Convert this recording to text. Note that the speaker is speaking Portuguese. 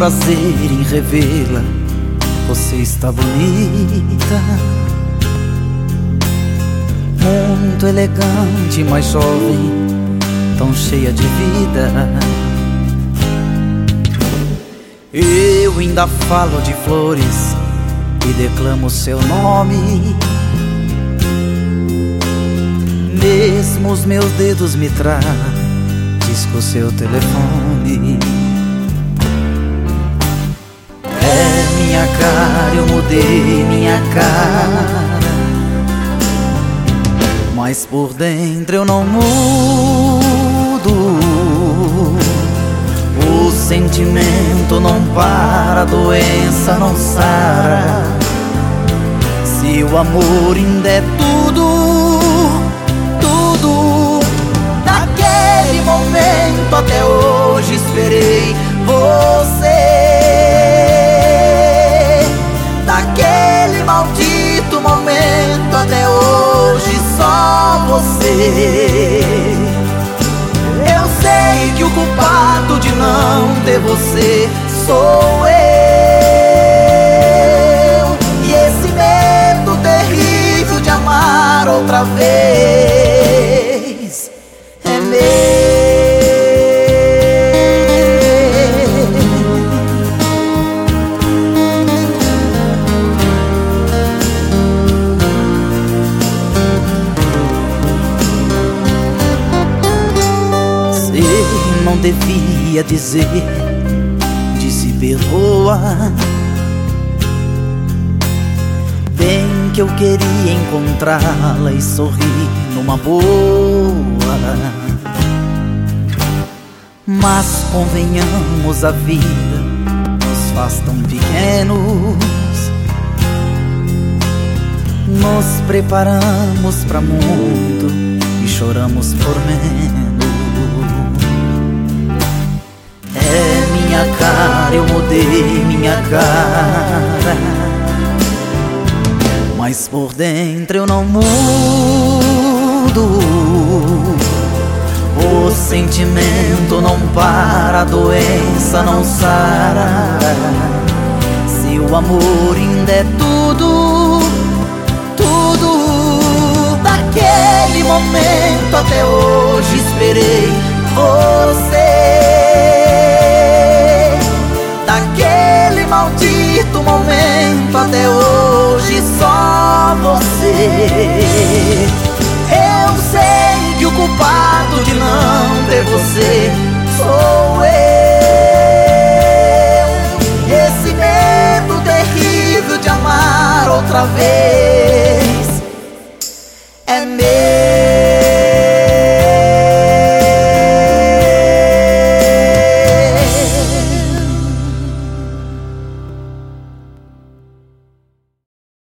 prazer em revê-la. Você está bonita, muito elegante, mas jovem, tão cheia de vida. Eu ainda falo de flores e declamo seu nome. Mesmo os meus dedos me disco seu telefone. É minha cara, eu mudei minha cara, mas por dentro eu não mudo. O sentimento não para, a doença não sara. Se o amor ainda é tudo, tudo. Daquele momento até hoje esperei você. Daquele maldito momento até hoje só você. Eu sei que o culpado de não ter você sou eu. E esse medo terrível de amar outra vez é meu. Não devia dizer, disse perdoa. Bem que eu queria encontrá-la e sorrir numa boa. Mas convenhamos, a vida nos faz tão pequenos. Nos preparamos pra muito e choramos por menos. É minha cara, eu mudei minha cara, mas por dentro eu não mudo. O sentimento não para, a doença não sara. Se o amor ainda é tudo, tudo. Daquele momento até hoje esperei você. Daquele maldito momento até hoje só você. Eu sei que o culpado de não ter você sou eu.